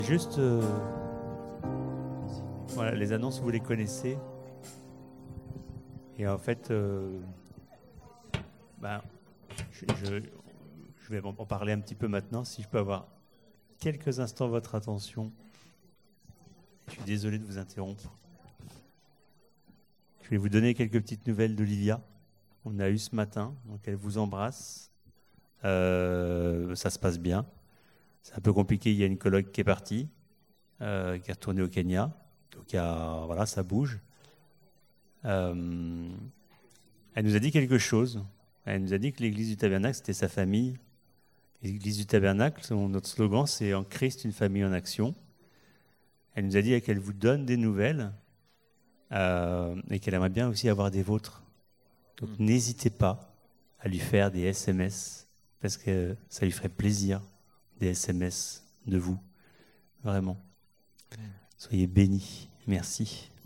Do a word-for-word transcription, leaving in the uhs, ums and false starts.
Juste, euh, voilà, les annonces, vous les connaissez. Et en fait, euh, ben, je, je, je vais en parler un petit peu maintenant. Si je peux avoir quelques instants votre attention. Je suis désolé de vous interrompre. Je vais vous donner quelques petites nouvelles d'Olivia. On a eu ce matin, donc elle vous embrasse. Euh, ça se passe bien. C'est un peu compliqué, il y a une coloc qui est partie, euh, qui est retournée au Kenya. Donc il y a, voilà, ça bouge. Euh, elle nous a dit quelque chose. Elle nous a dit que l'église du Tabernacle, c'était sa famille. L'église du Tabernacle, notre slogan, c'est « En Christ, une famille en action ». Elle nous a dit qu'elle vous donne des nouvelles euh, et qu'elle aimerait bien aussi avoir des vôtres. Donc mmh. n'hésitez pas à lui faire des S M S parce que ça lui ferait plaisir, des S M S de vous. Vraiment. Mmh. Soyez bénis. Merci.